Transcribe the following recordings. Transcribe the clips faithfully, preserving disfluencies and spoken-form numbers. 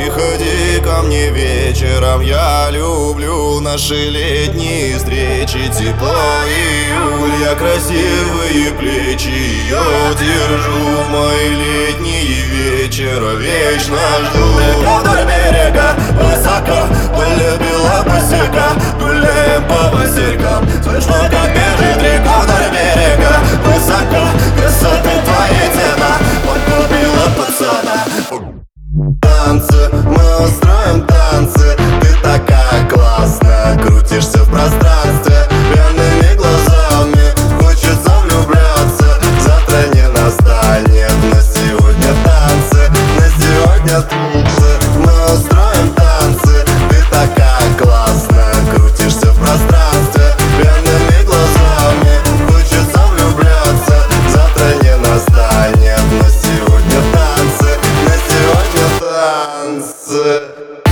Приходи ко мне вечером, я люблю наши летние встречи. Тепло июль, я красивые плечи ее держу. Мои летние вечера вечно жду. Вдоль берега высоко полюбила босика. Гуляем по василькам, слышно, как бежит река. Вдоль берега высоко, красоты твоей цена погубила пацана. Танцы, мы устроим танцы. Ты такая классная, крутишься в пространстве. Пьяными глазами хочется влюбляться. Завтра не настанет, на сегодня танцы. На сегодня танцы, мы устроим танцы. Ты такая классная, крутишься в пространстве. Пьяными глазами хочется влюбляться. Завтра не настанет, на сегодня танцы. На сегодня танцы.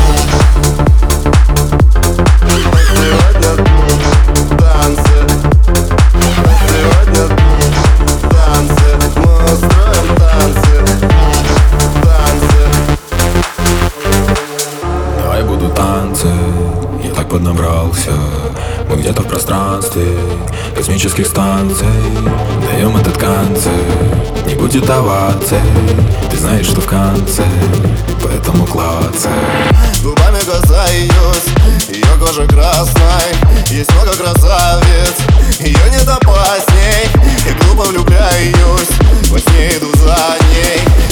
Я так поднабрался, мы где-то в пространстве космических станций. Даем этот концерт, не будет оваций. Ты знаешь, что в конце, поэтому клацай. Губами касаюсь ее кожи красной. Есть много красавиц, ее нет опасней. И глупо влюбляюсь, во сне иду за ней.